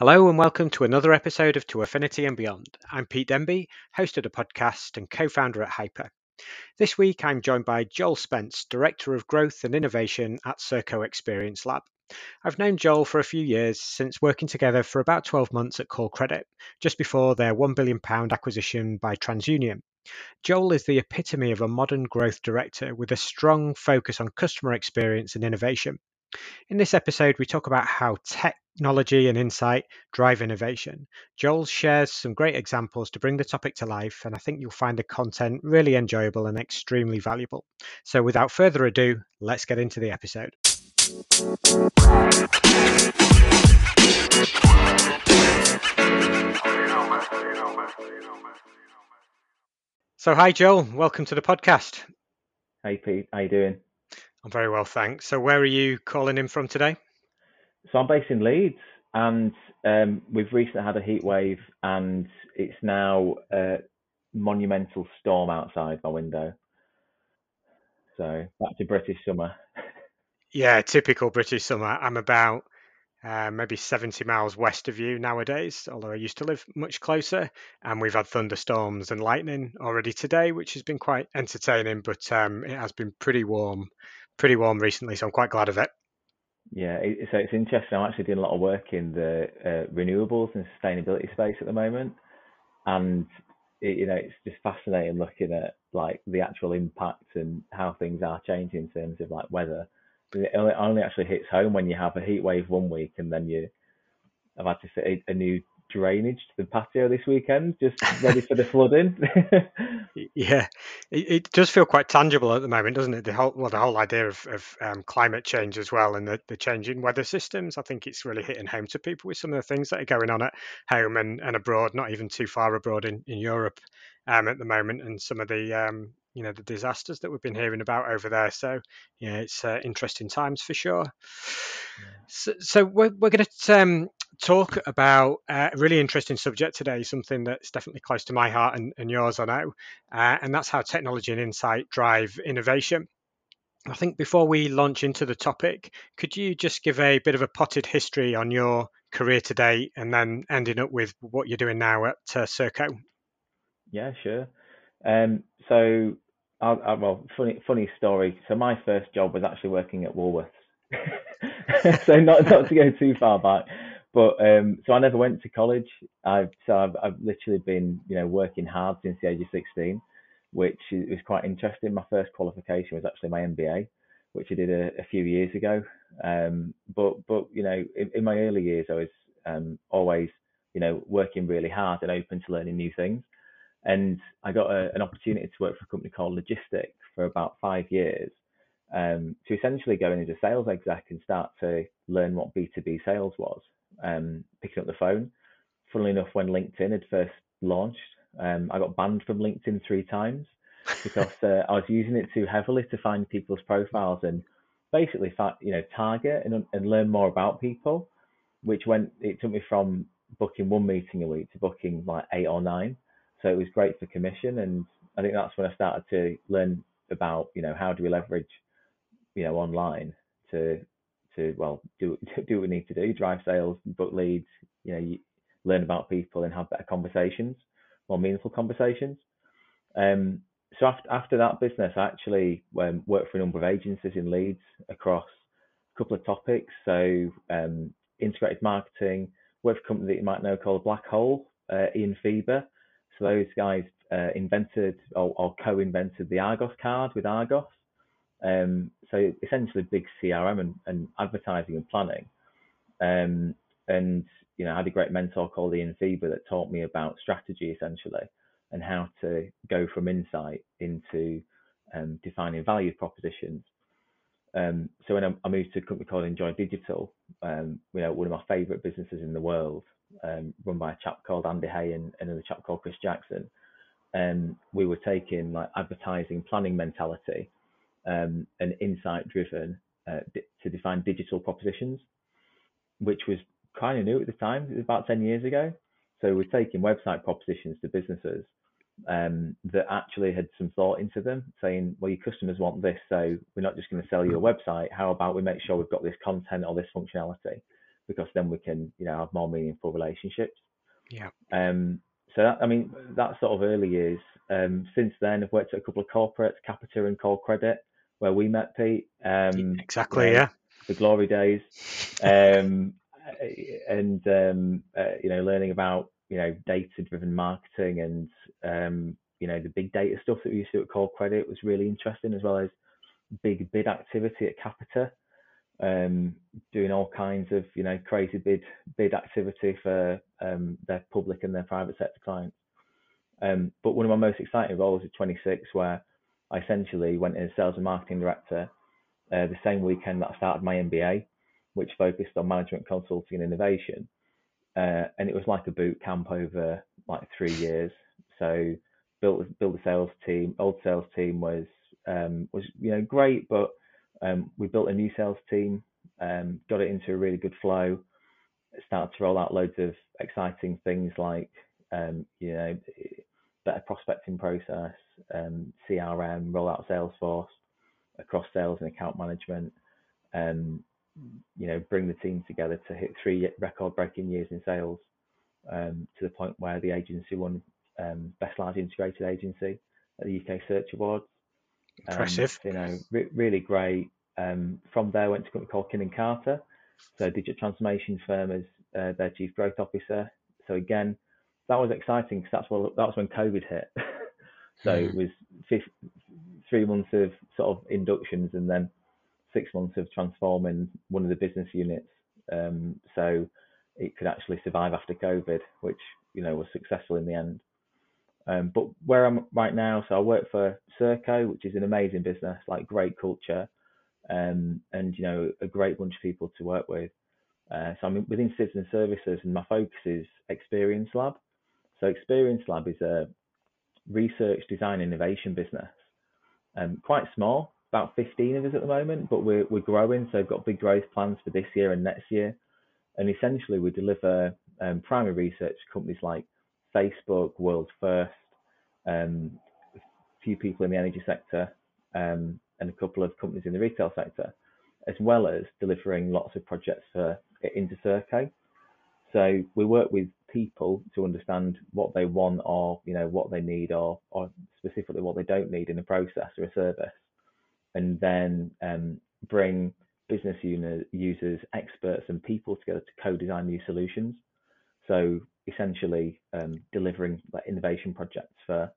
Hello and welcome to another episode of To Affinity and Beyond. I'm Pete Denby, host of the podcast and co-founder at Hyper. This week I'm joined by Joel Spence, Director of Growth and Innovation at Serco Experience Lab. I've known Joel for a few years, since working together for about 12 months at Call Credit, just before their £1 billion acquisition by TransUnion. Joel is the epitome of a modern growth director with a strong focus on customer experience and innovation. In this episode, we talk about how technology and insight drive innovation. Joel shares some great examples to bring the topic to life, and I think you'll find the content really enjoyable and extremely valuable. So without further ado, let's get into the episode. So hi, Joel. Welcome to the podcast. Hey Pete, how you doing? I'm very well, thanks. So where are you calling in from today? So I'm based in Leeds, and we've recently had a heat wave, and it's now a monumental storm outside my window. So back to British summer. Yeah, typical British summer. I'm about maybe 70 miles west of you nowadays, although I used to live much closer. And we've had thunderstorms and lightning already today, which has been quite entertaining, but it has been pretty warm recently. So I'm quite glad of it. Yeah, so it's interesting. I'm actually doing a lot of work in the renewables and sustainability space at the moment, and it's just fascinating looking at like the actual impact and how things are changing in terms of like weather. It only actually hits home when you have a heat wave one week and then I've had to fit a new drainage to the patio this weekend, just ready for the flooding. Yeah, it does feel quite tangible at the moment, doesn't it? The whole idea of climate change as well, and the changing weather systems. I think it's really hitting home to people with some of the things that are going on at home and abroad, not even too far abroad in Europe at the moment, and some of the the disasters that we've been hearing about over there. So yeah, it's interesting times for sure. So we're going to talk about a really interesting subject today, something that's definitely close to my heart and yours, I know, and that's how technology and insight drive innovation. I think before we launch into the topic, could you just give a bit of a potted history on your career to date and then ending up with what you're doing now at Serco? Yeah, sure. So, well, funny story. So my first job was actually working at Woolworths. So not to go too far back, but so I never went to college. I've literally been working hard since the age of 16, which was quite interesting. My first qualification was actually my MBA, which I did a few years ago. But in my early years, I was always working really hard and open to learning new things. And I got an opportunity to work for a company called Logistic for about 5 years, to essentially go in as a sales exec and start to learn what B2B sales was, picking up the phone. Funnily enough, when LinkedIn had first launched, I got banned from LinkedIn 3 times because I was using it too heavily to find people's profiles and basically target and learn more about people, it took me from booking one meeting a week to booking like 8 or 9. So it was great for commission, and I think that's when I started to learn about how do we leverage online to do do what we need to do, drive sales, book leads, learn about people and have better conversations, more meaningful conversations. So after that business, I actually worked for a number of agencies in Leeds across a couple of topics. So integrated marketing, worked for a company that you might know called Black Hole, Ian Feber. So those guys invented or co-invented the Argos card with Argos. So essentially big CRM and advertising and planning. And I had a great mentor called Ian Feber that taught me about strategy essentially and how to go from insight into defining value propositions. So when I moved to a company called Enjoy Digital, one of my favorite businesses in the world, run by a chap called Andy Hay and another chap called Chris Jackson, we were taking like advertising planning mentality and insight driven to define digital propositions, which was kind of new at the time. It was about 10 years ago. So we're taking website propositions to businesses that actually had some thought into them, saying, well, your customers want this, so we're not just going to sell you a website. How about we make sure we've got this content or this functionality? because then we can, have more meaningful relationships. Yeah. So that, I mean, that's sort of early years. Since then, I've worked at a couple of corporates, Capita and Call Credit, where we met, Pete. Exactly. Yeah. The glory days, um, and learning about data-driven marketing and the big data stuff that we used to do at Call Credit was really interesting, as well as big bid activity at Capita, doing all kinds of crazy bid activity for their public and their private sector clients. But one of my most exciting roles at 26, where I essentially went in as sales and marketing director the same weekend that I started my MBA, which focused on management consulting and innovation. And it was like a boot camp over like 3 years. So built a sales team. Old sales team was great, but we built a new sales team, got it into a really good flow. Started to roll out loads of exciting things like better prospecting process, CRM, roll out Salesforce across sales and account management, bring the team together to hit 3 record-breaking years in sales, to the point where the agency won Best Large Integrated Agency at the UK Search Awards. Impressive. Really great. From there, I went to a company called Kin & Carter, so a digital transformation firm, as their chief growth officer. So again, that was exciting because that was when COVID hit. So it was 3 months of sort of inductions and then 6 months of transforming one of the business units, so it could actually survive after COVID, which was successful in the end. But where I'm right now, so I work for Serco, which is an amazing business, like great culture, and a great bunch of people to work with. So I'm within citizen services, and my focus is Experience Lab. So Experience Lab is a research, design, innovation business. Quite small, about 15 of us at the moment, but we're growing. So we've got big growth plans for this year and next year. And essentially, we deliver primary research to companies like Facebook, World First, a few people in the energy sector, and a couple of companies in the retail sector, as well as delivering lots of projects into Serco. So we work with people to understand what they want, or what they need, or specifically what they don't need in a process or a service, and then bring business users, experts, and people together to co-design new solutions. So essentially, delivering like innovation projects for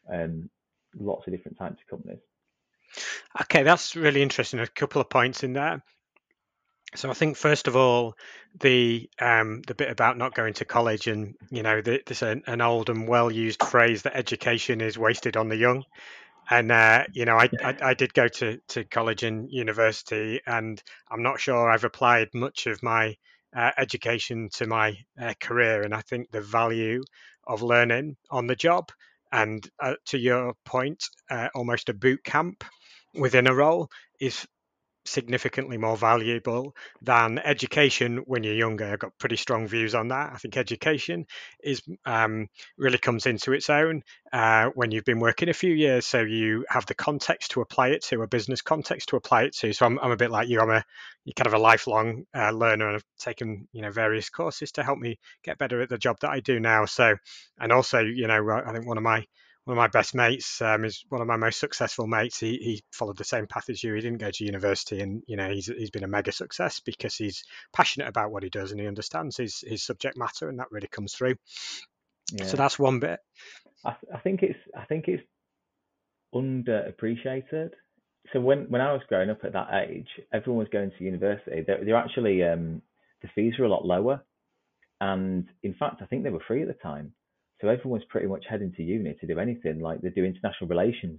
lots of different types of companies. Okay, that's really interesting. A couple of points in there. So I think first of all, the bit about not going to college, and there's an old and well used phrase that education is wasted on the young. And I did go to college and university, and I'm not sure I've applied much of my education to my career. And I think the value of learning on the job, and to your point, almost a boot camp within a role is significantly more valuable than education when you're younger. I've got pretty strong views on that. I think education is really comes into its own when you've been working a few years, so you have the context to apply it to, a business context to apply it to. So I'm a bit like you. You're kind of a lifelong learner, and I've taken various courses to help me get better at the job that I do now. So, and also I think one of my best mates is one of my most successful mates. He followed the same path as you. He didn't go to university, and he's been a mega success because he's passionate about what he does and he understands his subject matter, and that really comes through. Yeah. So that's one bit. I think it's underappreciated. So when I was growing up at that age, everyone was going to university. They're actually the fees were a lot lower, and in fact, I think they were free at the time. So everyone was pretty much heading to uni to do anything, like they do international relations.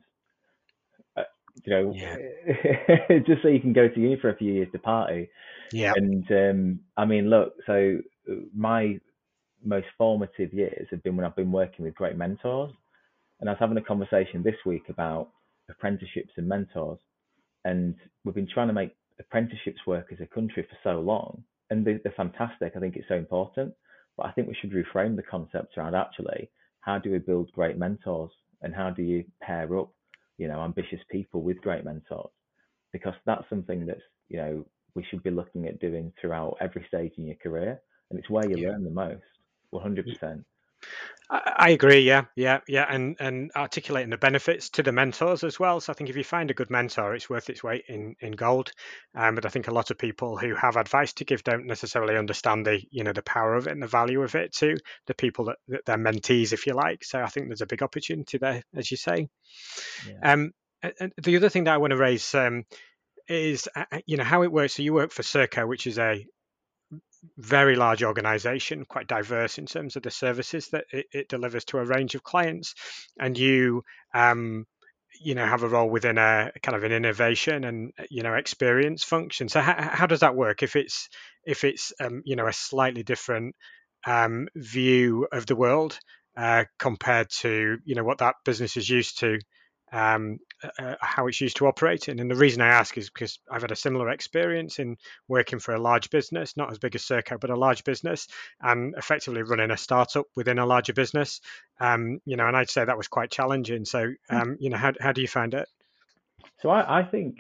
Yeah. Just so you can go to uni for a few years to party. Yeah. And I mean, look, so my most formative years have been when I've been working with great mentors. And I was having a conversation this week about apprenticeships and mentors. And we've been trying to make apprenticeships work as a country for so long. And they're fantastic. I think it's so important. But I think we should reframe the concept around actually, how do we build great mentors? And how do you pair up, ambitious people with great mentors? Because that's something that's, we should be looking at doing throughout every stage in your career, and it's where you Yeah. learn the most. 100%. I agree. Yeah, yeah, yeah, and articulating the benefits to the mentors as well. So I think if you find a good mentor, it's worth its weight in gold. But I think a lot of people who have advice to give don't necessarily understand the power of it and the value of it to the people that they're mentees, if you like. So I think there's a big opportunity there, as you say. Yeah. Um, and the other thing that I want to raise is how it works. So you work for Serco, which is a very large organization, quite diverse in terms of the services that it delivers to a range of clients, and um, have a role within a kind of an innovation and experience function. So how does that work if it's a slightly different view of the world compared to what that business is used to, how it's used to operating? And the reason I ask is because I've had a similar experience in working for a large business, not as big as Serco, but a large business, and effectively running a startup within a larger business. And I'd say that was quite challenging. So, how do you find it? So I think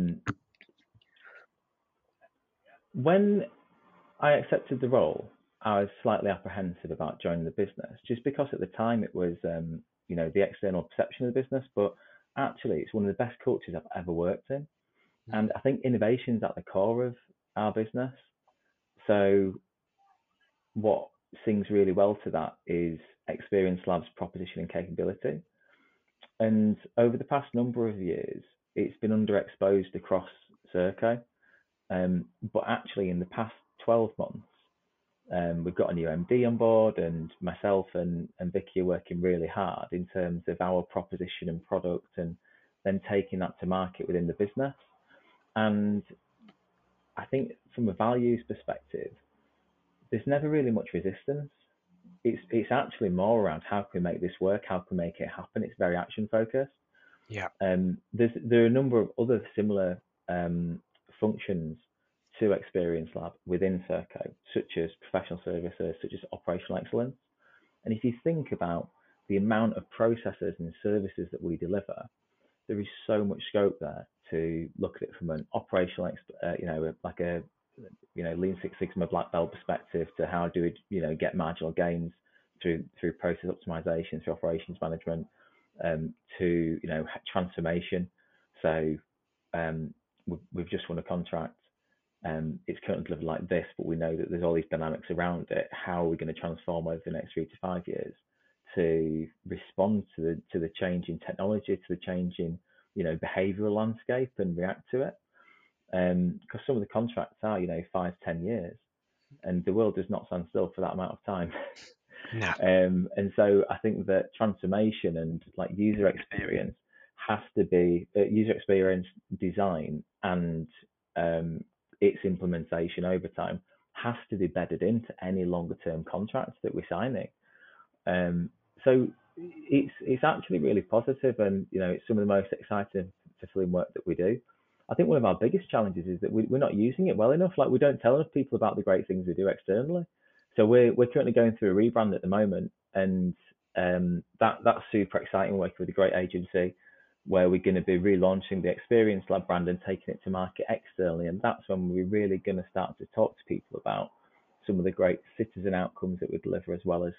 when I accepted the role, I was slightly apprehensive about joining the business, just because at the time it was, the external perception of the business, but actually it's one of the best cultures I've ever worked in. And I think innovation is at the core of our business. So what sings really well to that is Experience Labs proposition and capability. And over the past number of years, it's been underexposed across Serco. But actually, in the past 12 months, we've got a new MD on board, and myself and Vicky are working really hard in terms of our proposition and product, and then taking that to market within the business. And I think from a values perspective, there's never really much resistance. It's actually more around how can we make this work, how can we make it happen. It's very action focused. Yeah. There are a number of other similar functions to Experience Lab within Serco, such as professional services, such as operational excellence. And if you think about the amount of processes and services that we deliver, there is so much scope there to look at it from an operational, like a Lean Six Sigma black belt perspective to how do we, get marginal gains through process optimization, through operations management, to transformation. So we've just won a contract. It's currently delivered like this, but we know that there's all these dynamics around it. How are we going to transform over the next 3 to 5 years to respond to the change in technology, to the change in behavioural landscape, and react to it? Because some of the contracts are 5, 10 years, and the world does not stand still for that amount of time. No. And so I think that transformation and like user experience has to be user experience design, and its implementation over time has to be bedded into any longer term contracts that we're signing. So it's actually really positive, and it's some of the most exciting, fulfilling work that we do. I think one of our biggest challenges is that we're not using it well enough. Like, we don't tell enough people about the great things we do externally. So we're currently going through a rebrand at the moment, and that's super exciting. Working with a great agency, where we're going to be relaunching the Experience Lab brand and taking it to market externally, and that's when we're really going to start to talk to people about some of the great citizen outcomes that we deliver, as well as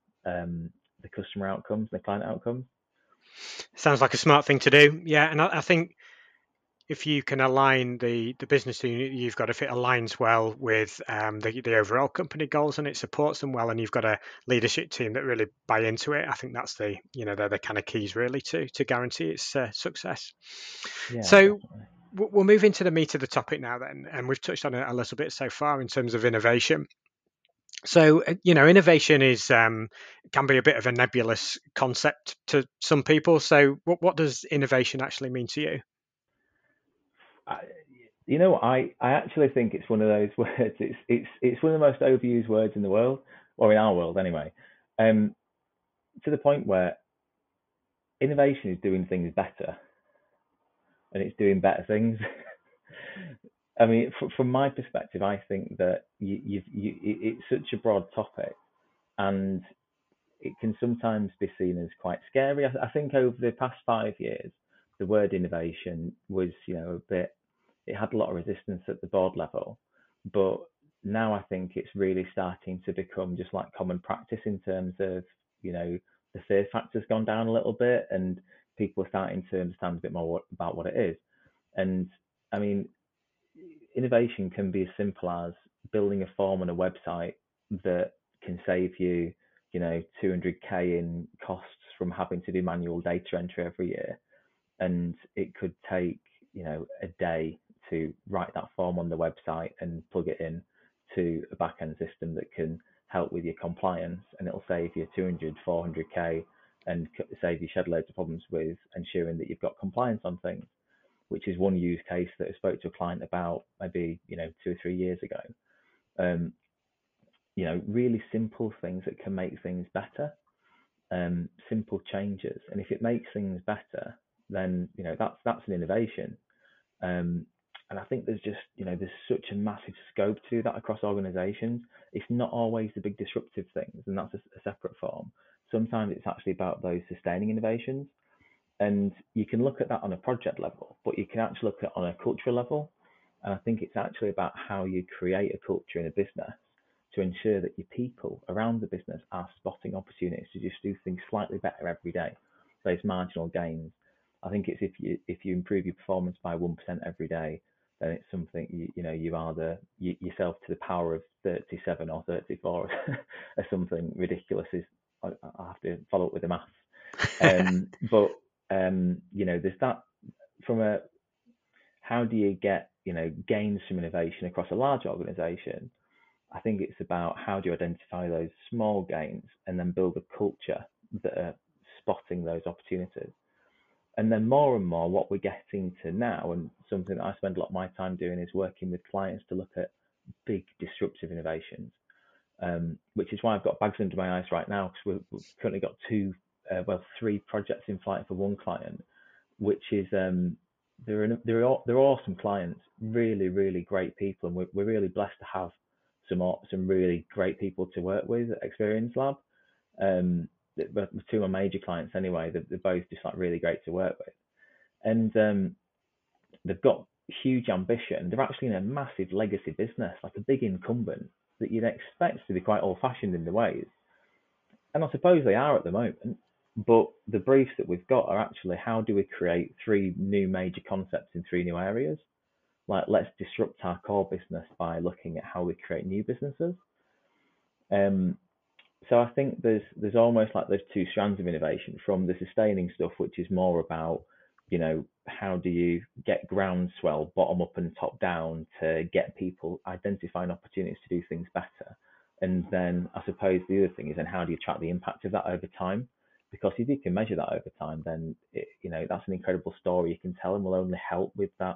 the customer outcomes, the client outcomes. Sounds like a smart thing to do. Yeah, and I think if you can align the business unit you've got, if it aligns well with the overall company goals and it supports them well, and you've got a leadership team that really buy into it, I think that's they're the kind of keys really to guarantee its success. Yeah, So definitely. we'll move into the meat of the topic now then, and we've touched on it a little bit so far in terms of innovation. So, innovation is can be a bit of a nebulous concept to some people. So, what does innovation actually mean to you? I, I actually think it's one of those words. It's one of the most overused words in the world, or in our world anyway. Um, to the point where innovation is doing things better, and it's doing better things. I mean, from my perspective, I think that it's such a broad topic, and it can sometimes be seen as quite scary. I think over the past 5 years, the word innovation was, a bit. it had a lot of resistance at the board level, but now I think it's really starting to become just like common practice in terms of, the fear factor's gone down a little bit, and people are starting to understand a bit more about what it is. And I mean, innovation can be as simple as building a form on a website that can save you, 200K in costs from having to do manual data entry every year. And it could take, a day to write that form on the website and plug it in to a back-end system that can help with your compliance, and it'll save you 200, 400K and save you shed loads of problems with ensuring that you've got compliance on things, which is one use case that I spoke to a client about maybe 2 or 3 years ago. Um, really simple things that can make things better, simple changes, and if it makes things better, then that's an innovation. And I think there's just there's such a massive scope to do that across organisations. It's not always the big disruptive things, and that's a separate form. Sometimes it's actually about those sustaining innovations. And you can look at that on a project level, but you can actually look at it on a cultural level. And I think it's actually about how you create a culture in a business to ensure that your people around the business are spotting opportunities to just do things slightly better every day. Those marginal gains. I think it's if you improve your performance by 1% every day, then it's something you are yourself to the power of 37 or 34 or something ridiculous. I have to follow up with the maths. But there's that from a how do you get gains from innovation across a large organization. I think it's about how do you identify those small gains and then build a culture that are spotting those opportunities. And then more and more what we're getting to now, and something that I spend a lot of my time doing, is working with clients to look at big disruptive innovations, which is why I've got bags under my eyes right now, because we've currently got three projects in flight for one client, which is they're awesome clients, really, really great people, and we're really blessed to have some really great people to work with at Experience Lab. But two of my major clients anyway, they're both just like really great to work with, and they've got huge ambition. They're actually in a massive legacy business, like a big incumbent that you'd expect to be quite old-fashioned in the ways, and I suppose they are at the moment. But the briefs that we've got are actually how do we create three new major concepts in three new areas? Like, let's disrupt our core business by looking at how we create new businesses. So I think there's almost like there's two strands of innovation, from the sustaining stuff, which is more about, how do you get groundswell bottom up and top down to get people identifying opportunities to do things better. And then I suppose the other thing is, then how do you track the impact of that over time? Because if you can measure that over time, then that's an incredible story you can tell, and will only help with that,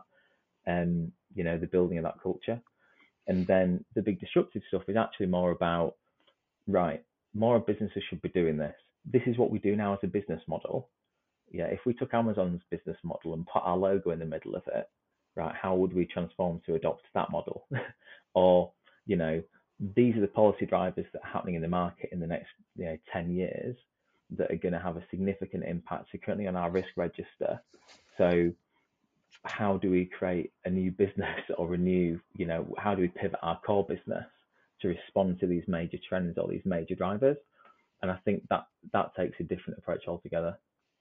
the building of that culture. And then the big disruptive stuff is actually more about, right, more businesses should be doing this. This is what we do now as a business model. Yeah, if we took Amazon's business model and put our logo in the middle of it, right, how would we transform to adopt that model? Or, these are the policy drivers that are happening in the market in the next 10 years that are going to have a significant impact currently on our risk register. So how do we create a new business, or a new, how do we pivot our core business to respond to these major trends or these major drivers? And I think that takes a different approach altogether.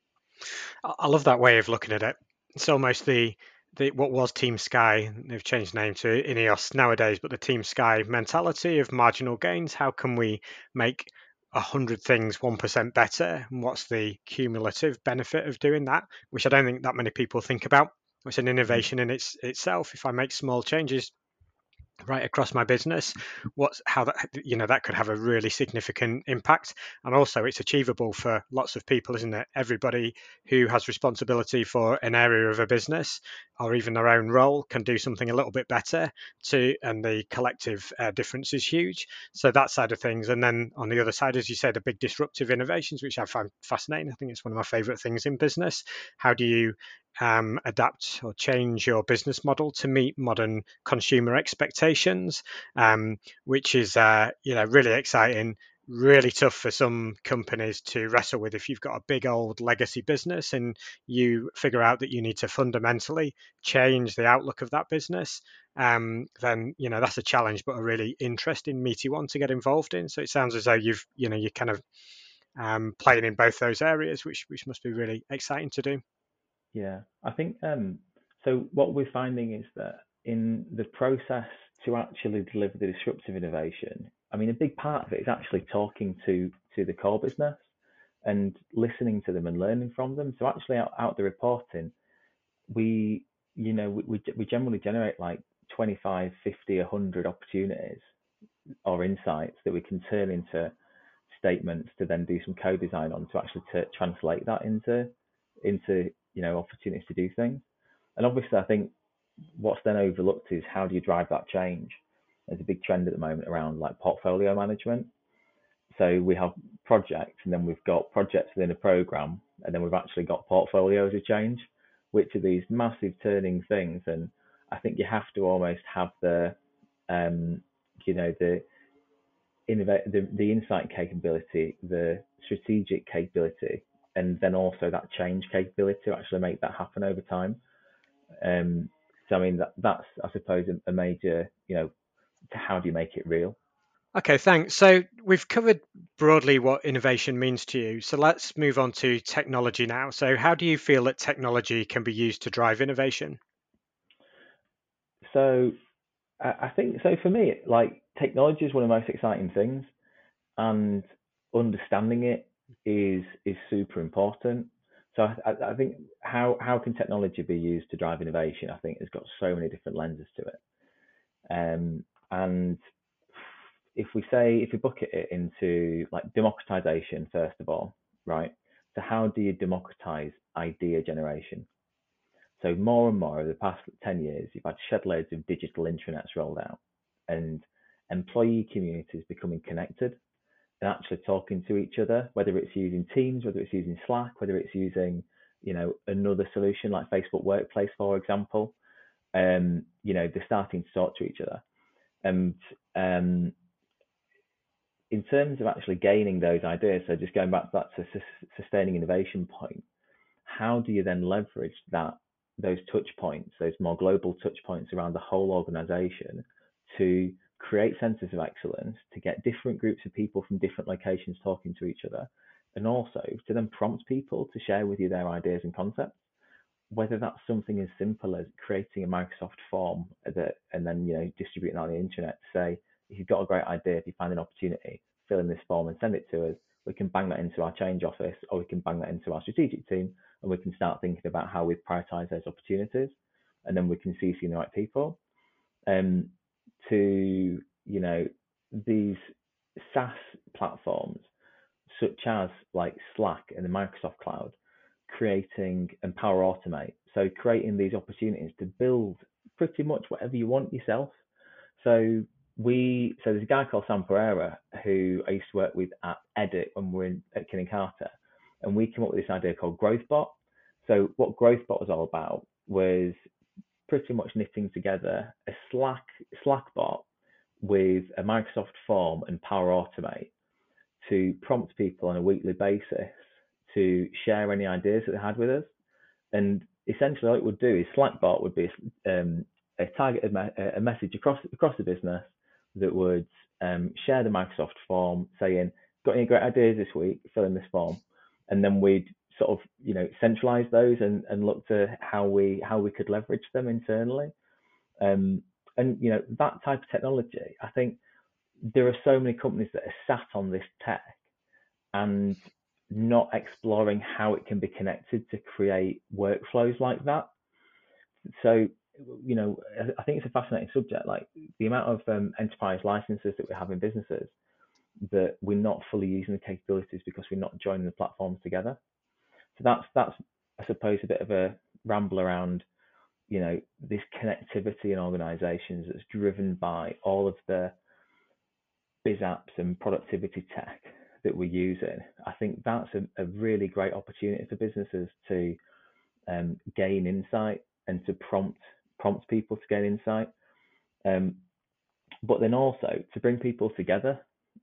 I love that way of looking at it. It's almost the what was Team Sky, they've changed the name to Ineos nowadays, but the Team Sky mentality of marginal gains. How can we make 100 things 1% better? And what's the cumulative benefit of doing that? Which I don't think that many people think about. It's an innovation in itself. If I make small changes right across my business, how that could have a really significant impact. And also it's achievable for lots of people, isn't it? Everybody who has responsibility for an area of a business, or even their own role, can do something a little bit better and the collective difference is huge. So that side of things. And then on the other side, as you said, the big disruptive innovations, which I find fascinating. I think it's one of my favorite things in business. How do you adapt or change your business model to meet modern consumer expectations, which is really exciting, really tough for some companies to wrestle with. If you've got a big old legacy business and you figure out that you need to fundamentally change the outlook of that business, then that's a challenge, but a really interesting, meaty one to get involved in. So it sounds as though you're kind of playing in both those areas, which must be really exciting to do. Yeah, I think so. What we're finding is that in the process to actually deliver the disruptive innovation, I mean, a big part of it is actually talking to the core business and listening to them and learning from them. So actually, out the reporting, we we generally generate like 25, 50, 100 opportunities or insights that we can turn into statements to then do some co-design on to actually translate that into opportunities to do things. And obviously, I think what's then overlooked is how do you drive that change? There's a big trend at the moment around like portfolio management. So we have projects, and then we've got projects within a program, and then we've actually got portfolios of change, which are these massive turning things. And I think you have to almost have um, the the insight capability, the strategic capability, and then also that change capability to actually make that happen over time. So I mean that's I suppose a major how do you make it real? Okay, thanks. So we've covered broadly what innovation means to you. So let's move on to technology now. So how do you feel that technology can be used to drive innovation? So I think so for me, like technology is one of the most exciting things, and understanding it is super important. So I think how can technology be used to drive innovation? I think it's got so many different lenses to it. And if we bucket it into like democratization first of all, right? So how do you democratize idea generation? So more and more over the past 10 years, you've had shed loads of digital intranets rolled out and employee communities becoming connected and actually talking to each other, whether it's using Teams, whether it's using Slack, whether it's using, another solution like Facebook Workplace, for example. They're starting to talk to each other. And in terms of actually gaining those ideas, so just going back to that sustaining innovation point, how do you then leverage those touch points, those more global touch points around the whole organization to create centers of excellence, to get different groups of people from different locations talking to each other, and also to then prompt people to share with you their ideas and concepts, whether that's something as simple as creating a Microsoft form and then distributing on the internet to say, if you've got a great idea, if you find an opportunity, fill in this form and send it to us. We can bang that into our change office, or we can bang that into our strategic team, and we can start thinking about how we prioritize those opportunities, and then we can CC the right people. To these SaaS platforms such as like Slack and the Microsoft Cloud, creating and Power Automate. So creating these opportunities to build pretty much whatever you want yourself. So there's a guy called Sam Pereira who I used to work with at Edit when we were at Kinning Carter, and we came up with this idea called GrowthBot. So what GrowthBot was all about was pretty much knitting together a Slack bot with a Microsoft form and Power Automate to prompt people on a weekly basis to share any ideas that they had with us. And essentially, what it would do is Slackbot would be a targeted a message across the business that would share the Microsoft form saying, "Got any great ideas this week? Fill in this form," and then we'd sort of centralize those and look to how we could leverage them internally. And that type of technology, I think there are so many companies that are sat on this tech and not exploring how it can be connected to create workflows like that. So, I think it's a fascinating subject. Like the amount of enterprise licenses that we have in businesses that we're not fully using the capabilities because we're not joining the platforms together. So that's I suppose a bit of a ramble around this connectivity in organizations that's driven by all of the biz apps and productivity tech that we're using. I think that's a really great opportunity for businesses to gain insight and to prompt people to gain insight, but then also to bring people together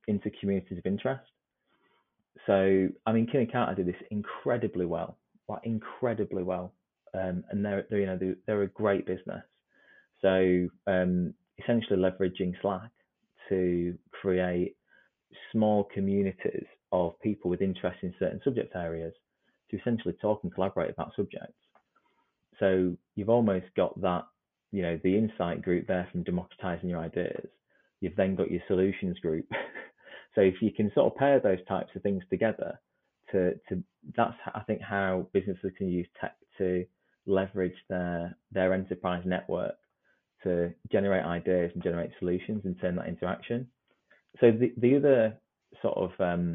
into communities of interest. So, I mean, King Encounter did this incredibly well, like incredibly well. And they're they're a great business. So, essentially leveraging Slack to create small communities of people with interest in certain subject areas to essentially talk and collaborate about subjects. So you've almost got that, the insight group there from democratizing your ideas. You've then got your solutions group. So if you can sort of pair those types of things together, to that's I think how businesses can use tech to leverage their enterprise network to generate ideas and generate solutions and turn that into action. So the other sort of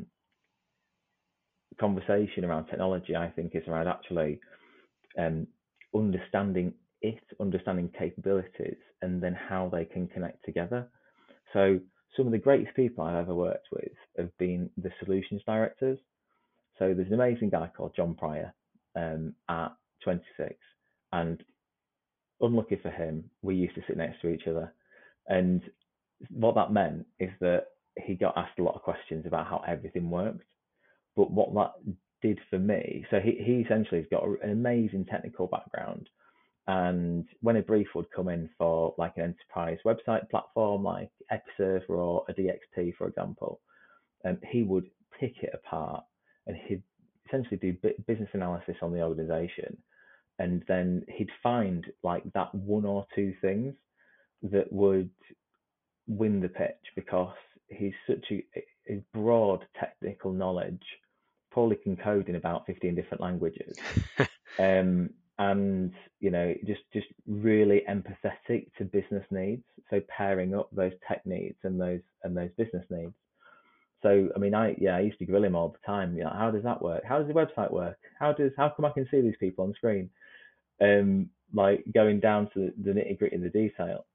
conversation around technology, I think, is around actually um, understanding capabilities, and then how they can connect together. So some of the greatest people I've ever worked with have been the solutions directors. So there's an amazing guy called John Pryor at 26, and unlucky for him, we used to sit next to each other. And what that meant is that he got asked a lot of questions about how everything worked. But what that did for me, so he essentially has got an amazing technical background. And when a brief would come in for like an enterprise website platform like Episerver or a DXP, for example, he would pick it apart, and he'd essentially do business analysis on the organization. And then he'd find like that one or two things that would win the pitch, because he's such a broad technical knowledge, probably can code in about 15 different languages. And just really empathetic to business needs. So pairing up those tech needs and those business needs. So I mean, I used to grill him all the time. How does that work? How does the website work? How come I can see these people on screen? Like going down to the nitty gritty, the detail.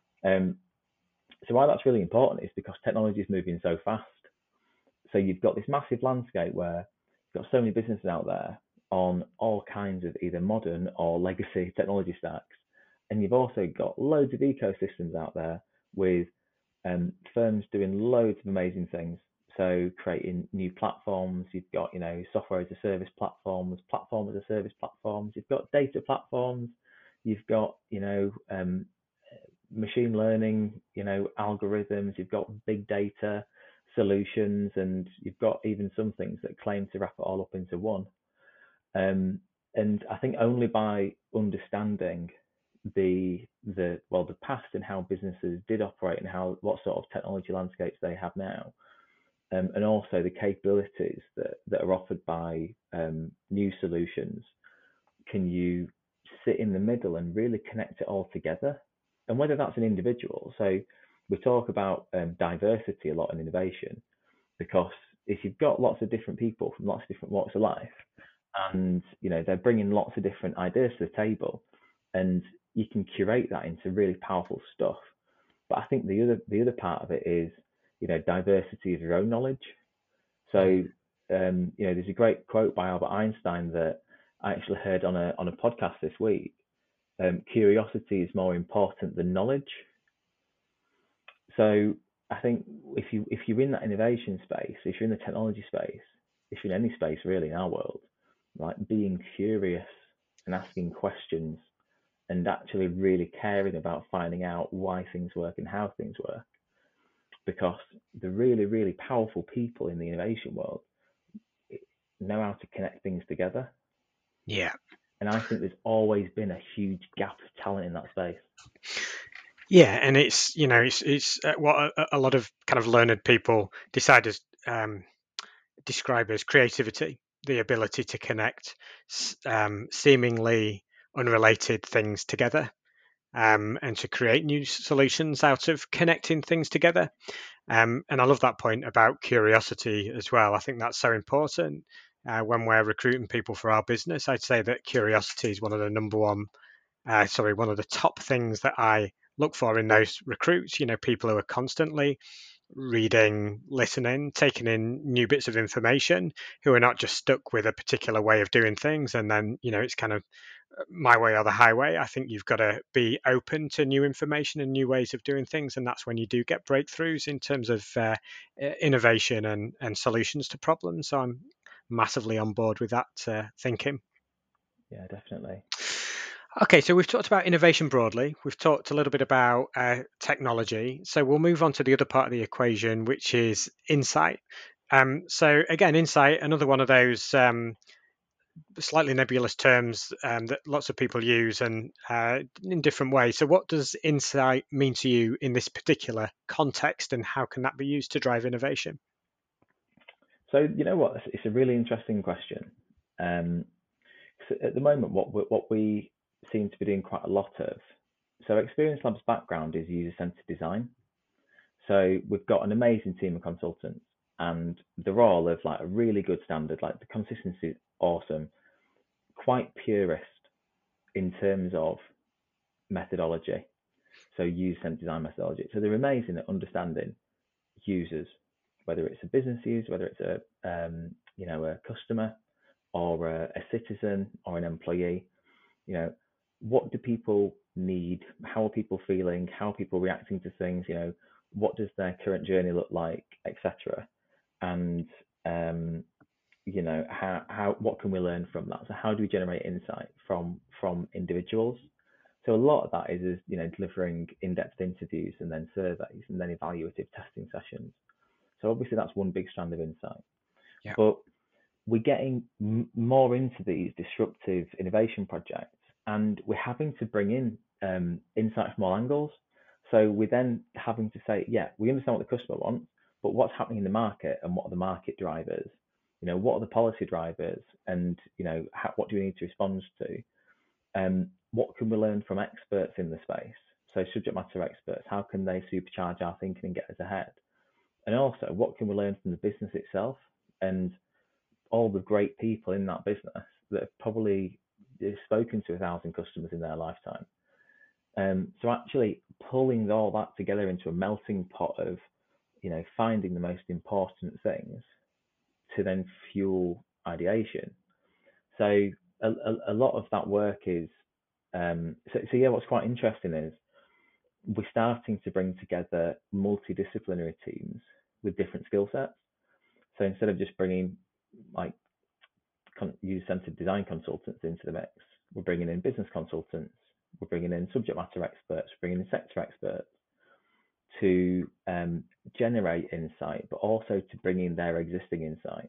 So why that's really important is because technology is moving so fast. So you've got this massive landscape where you've got so many businesses out there on all kinds of either modern or legacy technology stacks. And you've also got loads of ecosystems out there with firms doing loads of amazing things. So creating new platforms, you've got, software as a service platforms, platform as a service platforms, you've got data platforms, you've got, machine learning, algorithms, you've got big data solutions, and you've got even some things that claim to wrap it all up into one. And I think only by understanding the past and how businesses did operate and what sort of technology landscapes they have now, and also the capabilities that are offered by new solutions, can you sit in the middle and really connect it all together. And whether that's an individual, so we talk about diversity a lot in innovation, because if you've got lots of different people from lots of different walks of life, and they're bringing lots of different ideas to the table, and you can curate that into really powerful stuff. But I think the other part of it is diversity of your own knowledge. So there's a great quote by Albert Einstein that I actually heard on a podcast this week. Curiosity is more important than knowledge. So I think if you're in that innovation space, if you're in the technology space, if you're in any space really in our world, like being curious and asking questions and actually really caring about finding out why things work and how things work, because the really, really powerful people in the innovation world know how to connect things together. Yeah. And I think there's always been a huge gap of talent in that space. Yeah, and it's what a lot of kind of learned people describe as creativity, the ability to connect seemingly unrelated things together, and to create new solutions out of connecting things together. And I love that point about curiosity as well. I think that's so important when we're recruiting people for our business. I'd say that curiosity is one of the top things that I look for in those recruits. People who are constantly reading, listening, taking in new bits of information, who are not just stuck with a particular way of doing things, and then it's kind of my way or the highway. I think you've got to be open to new information and new ways of doing things, and that's when you do get breakthroughs in terms of innovation and solutions to problems. So I'm massively on board with that thinking. Yeah, definitely. Okay, so we've talked about innovation broadly. We've talked a little bit about technology. So we'll move on to the other part of the equation, which is insight. So again, insight, another one of those slightly nebulous terms that lots of people use and in different ways. So what does insight mean to you in this particular context, and how can that be used to drive innovation? So you know what? It's a really interesting question. Um, so at the moment, what we seem to be doing quite a lot of. So Experience Labs' background is user-centered design. So we've got an amazing team of consultants, and they're all of like a really good standard. Like the consistency is awesome, quite purist in terms of methodology. So user-centered design methodology. So they're amazing at understanding users, whether it's a business user, whether it's a customer or a citizen or an employee. You know, what do people need? How are people feeling? How are people reacting to things? What does their current journey look like, etc. And how what can we learn from that? So how do we generate insight from individuals? So a lot of that is delivering in-depth interviews and then surveys and then evaluative testing sessions. So obviously that's one big strand of insight. Yeah. But we're getting more into these disruptive innovation projects, and we're having to bring in insight from all angles. So we're then having to say, yeah, we understand what the customer wants, but what's happening in the market and what are the market drivers? What are the policy drivers, and what do we need to respond to? What can we learn from experts in the space? So subject matter experts, how can they supercharge our thinking and get us ahead? And also, what can we learn from the business itself and all the great people in that business that have probably spoken to 1,000 customers in their lifetime? So actually pulling all that together into a melting pot of, finding the most important things to then fuel ideation. So a lot of that work is, so yeah, what's quite interesting is we're starting to bring together multidisciplinary teams with different skill sets. So instead of just bringing like user-centered design consultants into the mix, we're bringing in business consultants, we're bringing in subject matter experts, we're bringing in sector experts to generate insight, but also to bring in their existing insight.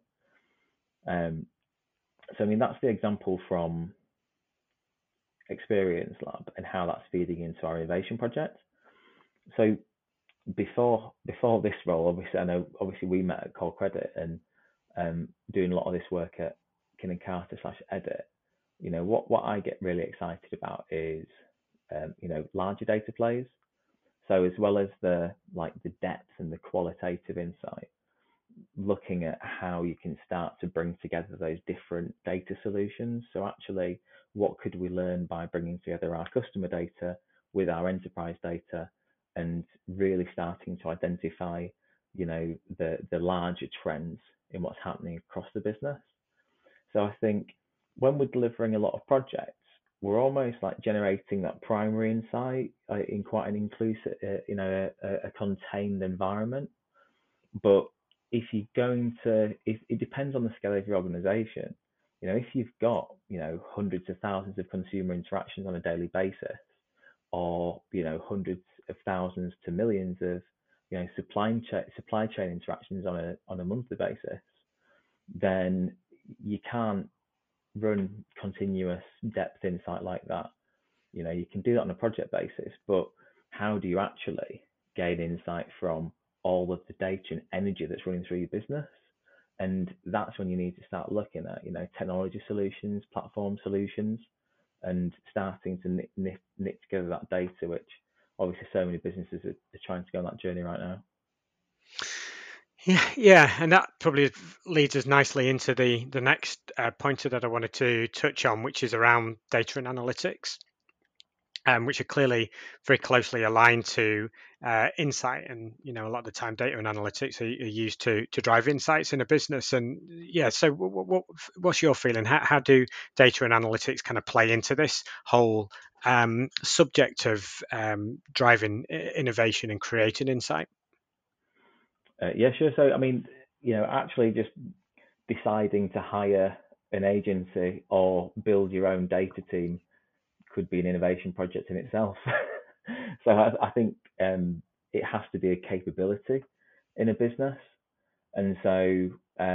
So I mean, that's the example from Experience Lab and how that's feeding into our innovation project. So before this role, obviously, I know obviously we met at Call Credit and doing a lot of this work at Kin & Carter / Edit. What I get really excited about is larger data plays. So as well as the depth and the qualitative insight, looking at how you can start to bring together those different data solutions. So actually, what could we learn by bringing together our customer data with our enterprise data and really starting to identify, the larger trends in what's happening across the business. So I think when we're delivering a lot of projects, we're almost like generating that primary insight in quite an inclusive, a contained environment. But if you're going to, if it depends on the scale of your organization. If you've got, hundreds of thousands of consumer interactions on a daily basis, or, hundreds of thousands to millions of, supply chain interactions on a monthly basis, then you can't run continuous depth insight like that. You can do that on a project basis, but how do you actually gain insight from all of the data and energy that's running through your business? And that's when you need to start looking at, technology solutions, platform solutions, and starting to knit together that data, which obviously so many businesses are trying to go on that journey right now. Yeah, and that probably leads us nicely into the next pointer that I wanted to touch on, which is around data and analytics. which are clearly very closely aligned to insight. And a lot of the time, data and analytics are used to drive insights in a business. And yeah, so what's your feeling? How do data and analytics kind of play into this whole subject of driving innovation and creating insight? Yeah, sure. So, I mean, actually just deciding to hire an agency or build your own data team could be an innovation project in itself. So I think it has to be a capability in a business, and so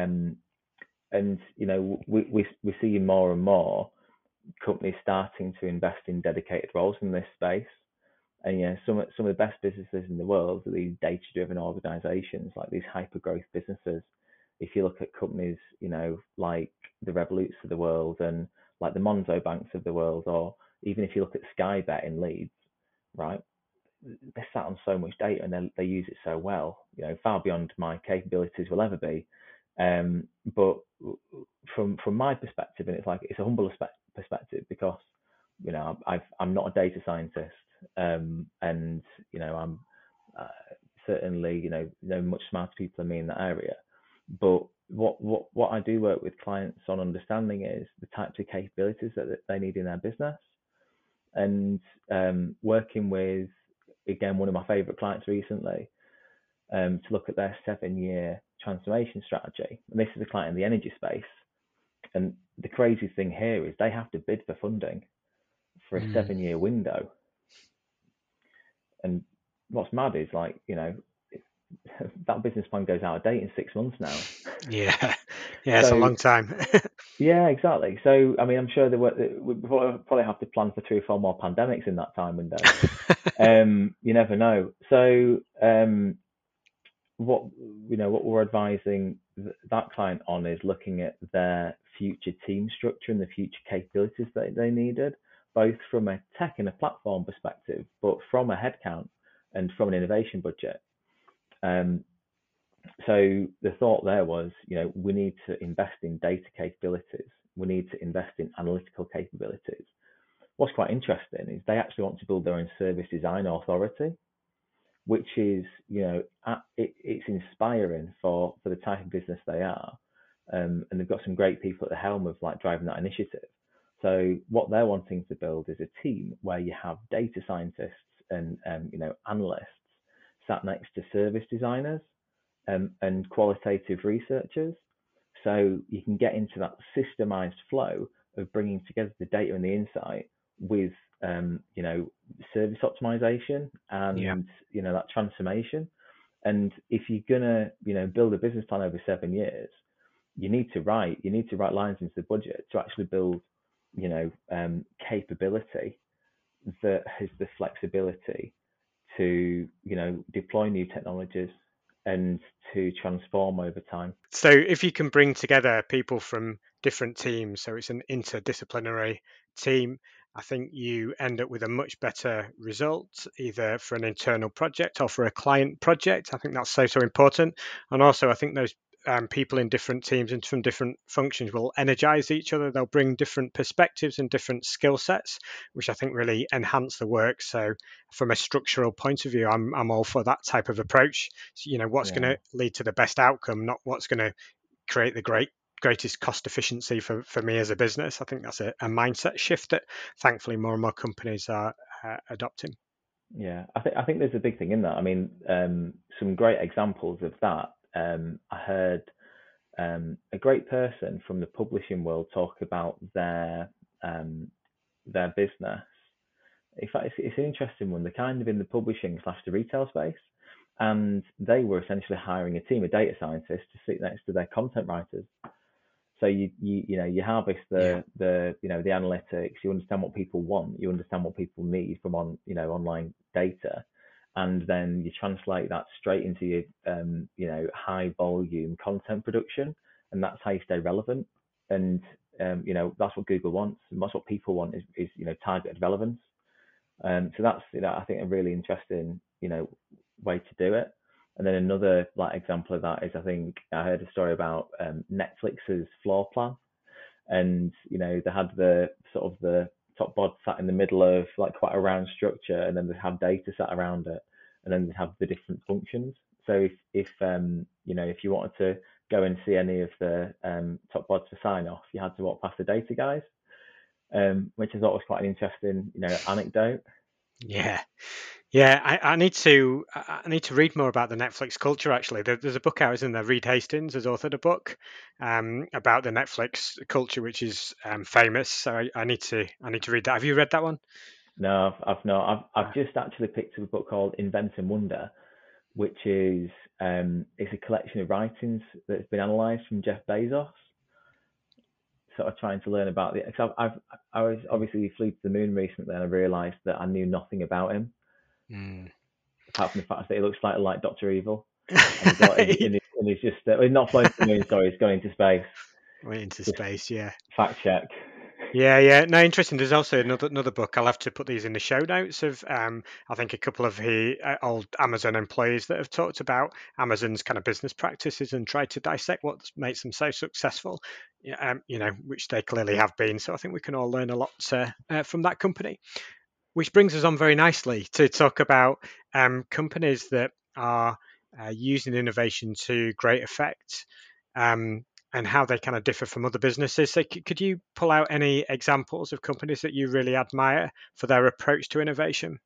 we're seeing more and more companies starting to invest in dedicated roles in this space. And some of the best businesses in the world are these data-driven organizations, like these hyper-growth businesses. If you look at companies, like the Revoluts of the world and like the Monzo banks of the world, or even if you look at Skybet in Leeds, right? They're sat on so much data and they use it so well, far beyond my capabilities will ever be. But from my perspective, and it's a humble perspective because I'm not a data scientist, and I'm uh, certainly know much smarter people than me in that area. But what I do work with clients on understanding is the types of capabilities that they need in their business, and working with, again, one of my favorite clients recently, to look at their 7-year transformation strategy. And this is a client in the energy space. And the crazy thing here is they have to bid for funding for a Mm. 7-year window. And what's mad is that business plan goes out of date in 6 months now. Yeah, yeah, it's a So long time. yeah, exactly. So I mean, I'm sure we probably have to plan for 3 or 4 more pandemics in that time window. You never know. So what what we're advising that client on is looking at their future team structure and the future capabilities that they needed, both from a tech and a platform perspective, but from a headcount and from an innovation budget. Um, so the thought there was, we need to invest in data capabilities. We need to invest in analytical capabilities. What's quite interesting is they actually want to build their own service design authority, which is, it's inspiring for the type of business they are. And they've got some great people at the helm of like driving that initiative. So what they're wanting to build is a team where you have data scientists and analysts sat next to service designers, and qualitative researchers. So you can get into that systemized flow of bringing together the data and the insight with, service optimization Yeah. and, that transformation. And if you're gonna, build a business plan over 7 years, you need to write lines into the budget to actually build, capability that has the flexibility to, deploy new technologies and to transform over time. So if you can bring together people from different teams, so it's an interdisciplinary team, I think you end up with a much better result, either for an internal project or for a client project. I think that's so important. And also, I think those people in different teams and from different functions will energize each other. They'll bring different perspectives and different skill sets, which I think really enhance the work. So from a structural point of view, I'm all for that type of approach. So, what's going Yeah, to lead to the best outcome, not what's going to create the greatest cost efficiency for me as a business. I think that's a mindset shift that thankfully more and more companies are adopting. yeah. I think there's a big thing in that. I mean, some great examples of that. I heard a great person from the publishing world talk about their business. In fact, it's an interesting one. They're kind of in the publishing slash the retail space, and they were essentially hiring a team of data scientists to sit next to their content writers. So you harvest Yeah, the analytics. You understand what people want. You understand what people need from online data, and then you translate that straight into your high volume content production, and that's how you stay relevant. And that's what Google wants, and that's what people want is targeted relevance. So that's I think a really interesting way to do it. And then another like example of that is I think I heard a story about Netflix's floor plan, and they had the sort of the top bod sat in the middle of like quite a round structure, and then they have data sat around it, and then they have the different functions. So if you wanted to go and see any of the top bods for sign off, you had to walk past the data guys, which I thought was quite an interesting anecdote. Yeah. Yeah, I need to read more about the Netflix culture. Actually, there's a book out, isn't there? Reed Hastings has authored a book about the Netflix culture, which is famous. So I need to read that. Have you read that one? No, I've not. I've Uh, just actually picked up a book called Invent and Wonder, which is it's a collection of writings that's been analysed from Jeff Bezos. Sort of trying to learn about the. Cause I was obviously flew to the moon recently, and I realised that I knew nothing about him mm. apart from the fact that he looks slightly like Doctor Evil, and he's just not flown to the moon. Sorry, he's gone into space. Went into Just space. Yeah. fact check. Yeah, yeah. No, interesting. There's also another book. I'll have to put these in the show notes of I think a couple of the old Amazon employees that have talked about Amazon's kind of business practices and tried to dissect what makes them so successful. Yeah, which they clearly have been. So I think we can all learn a lot from that company. Which brings us on very nicely to talk about companies that are using innovation to great effect. And how they kind of differ from other businesses. So, could you pull out any examples of companies that you really admire for their approach to innovation?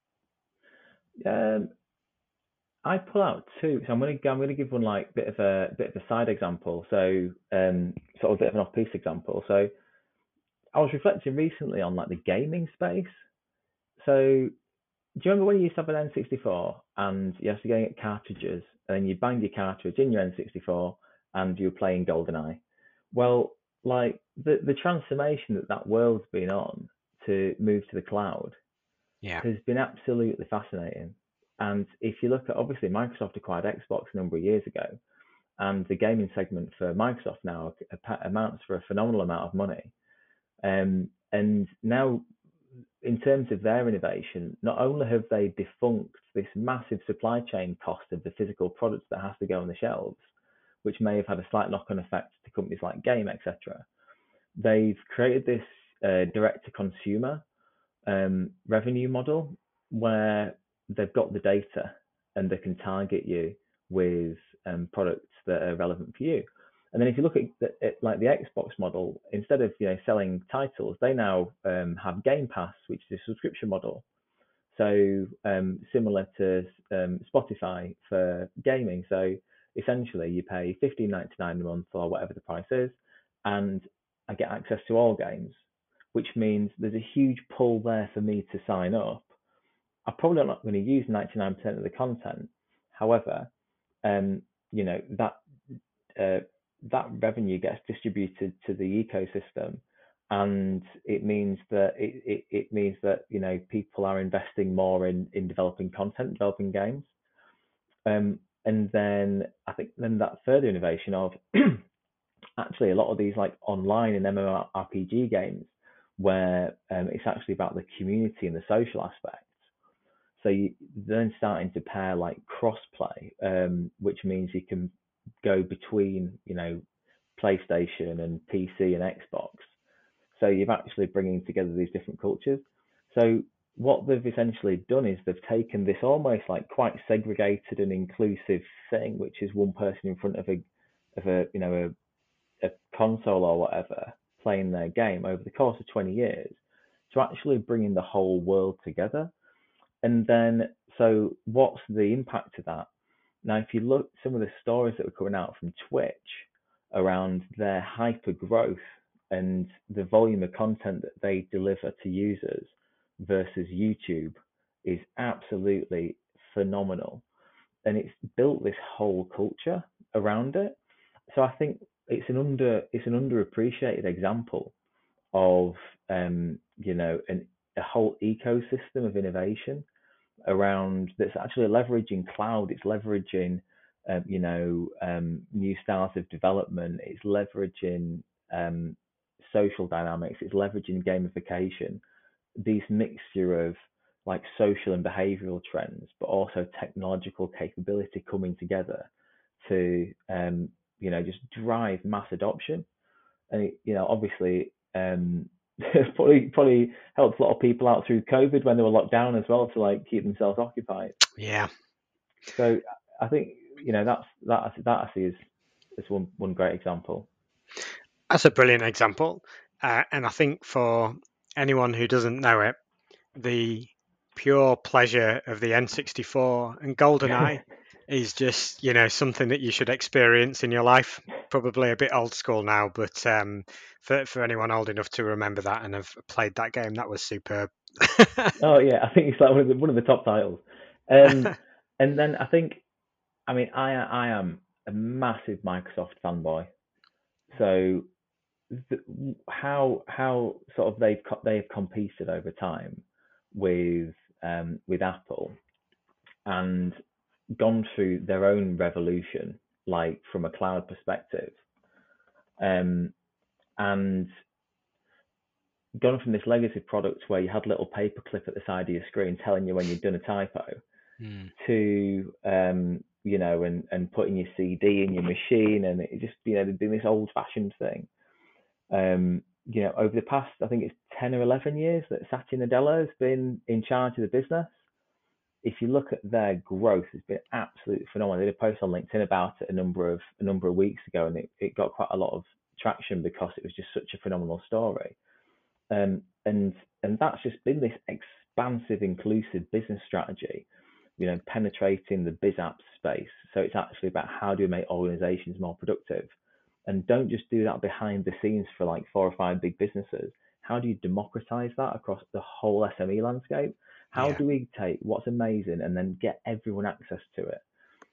Um, I pull out two, so I'm gonna give one like bit of a side example. So sort of a bit of an off piece example. So I was reflecting recently on like the gaming space. So do you remember when you used to have an N64 and you have to get cartridges and then you bang your cartridge in your N64 and you're playing GoldenEye? Well, like the transformation that world's been on to move to the cloud Yeah. has been absolutely fascinating. And if you look at, obviously Microsoft acquired Xbox a number of years ago, and the gaming segment for Microsoft now amounts for a phenomenal amount of money. And now, in terms of their innovation, not only have they defunct this massive supply chain cost of the physical products that has to go on the shelves, which may have had a slight knock-on effect to companies like Game, etc. They've created this direct-to-consumer revenue model where they've got the data and they can target you with products that are relevant for you. And then if you look at like the Xbox model, instead of selling titles, they now have Game Pass, which is a subscription model. So similar to Spotify for gaming. So essentially, you pay $15.99 a month or whatever the price is, and I get access to all games, which means there's a huge pull there for me to sign up. I'm probably not going to use 99% of the content. However, you know that uh, that revenue gets distributed to the ecosystem, and it means that it means that people are investing more in developing content, developing games. And then I think then that further innovation of actually a lot of these like online and MMORPG games where it's actually about the community and the social aspects. So you then starting to pair like crossplay, which means you can go between PlayStation and PC and Xbox. So you're actually bringing together these different cultures. So what they've essentially done is they've taken this almost like quite segregated and inclusive thing, which is one person in front of a console or whatever playing their game over the course of 20 years to actually bringing the whole world together. And then, so what's the impact of that? Now, if you look at some of the stories that were coming out from Twitch around their hyper growth and the volume of content that they deliver to users versus YouTube is absolutely phenomenal. And it's built this whole culture around it. So I think it's an underappreciated example of a whole ecosystem of innovation around that's actually leveraging cloud. It's leveraging new styles of development. It's leveraging social dynamics. It's leveraging gamification. These mixture of like social and behavioral trends, but also technological capability coming together to just drive mass adoption. And obviously, probably helped a lot of people out through COVID when they were locked down as well to like keep themselves occupied. Yeah, So I think that I see as one great example. that's a brilliant example. And I think for anyone who doesn't know it, the pure pleasure of the N64 and GoldenEye is just, something that you should experience in your life. Probably a bit old school now, but for anyone old enough to remember that and have played that game, that was superb. Oh yeah, I think it's like one of the top titles. Um, and then I think, I mean, I am a massive Microsoft fanboy. So how sort of they've competed over time with Apple and gone through their own revolution, like from a cloud perspective, um, and gone from this legacy product where you had a little paperclip at the side of your screen telling you when you'd done a typo Mm, to and putting your CD in your machine, and it just they're doing this old fashioned thing. Over the past, I think it's 10 or 11 years that Satya Nadella has been in charge of the business. If you look at their growth, it's been absolutely phenomenal. I did a post on LinkedIn about it a number of weeks ago, and it got quite a lot of traction because it was just such a phenomenal story. And that's just been this expansive, inclusive business strategy, penetrating the biz app space. So it's actually about how do we make organizations more productive, and don't just do that behind the scenes for like 4 or 5 big businesses. How do you democratize that across the whole SME landscape? How yeah, do we take what's amazing and then get everyone access to it?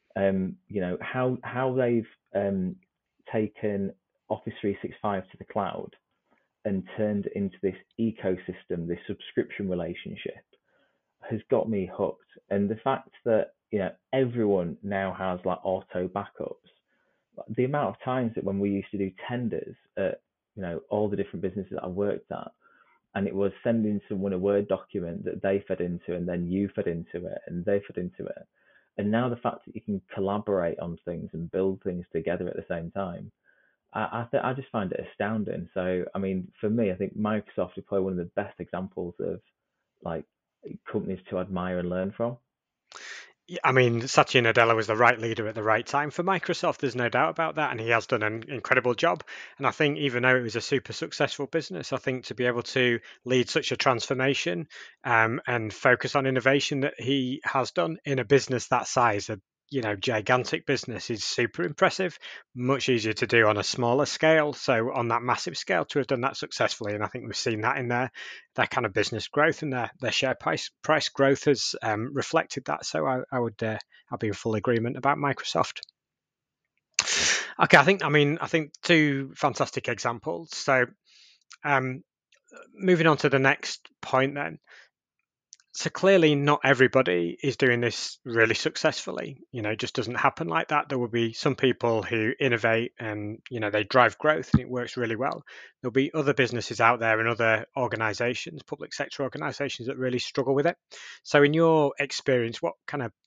How they've taken Office 365 to the cloud and turned it into this ecosystem, this subscription relationship, has got me hooked. And the fact that everyone now has like auto backups, the amount of times that when we used to do tenders at all the different businesses that I've worked at, and it was sending someone a Word document that they fed into, and then you fed into it, and they fed into it. And now the fact that you can collaborate on things and build things together at the same time, I just find it astounding. So I mean, for me, I think Microsoft is probably one of the best examples of like companies to admire and learn from. Yeah, I mean, Satya Nadella was the right leader at the right time for Microsoft. There's no doubt about that, and he has done an incredible job. And I think even though it was a super successful business, I think to be able to lead such a transformation and focus on innovation that he has done in a business that size, a gigantic business, is super impressive. Much easier to do on a smaller scale. So on that massive scale, to have done that successfully, and I think we've seen that in their kind of business growth, and their share price growth has reflected that. So I'll be in full agreement about Microsoft. Okay, I think two fantastic examples. So um, moving on to the next point then. So clearly not everybody is doing this really successfully. It just doesn't happen like that. There will be some people who innovate and, they drive growth and it works really well. There'll be other businesses out there and other organizations, public sector organizations, that really struggle with it. So in your experience, what kind of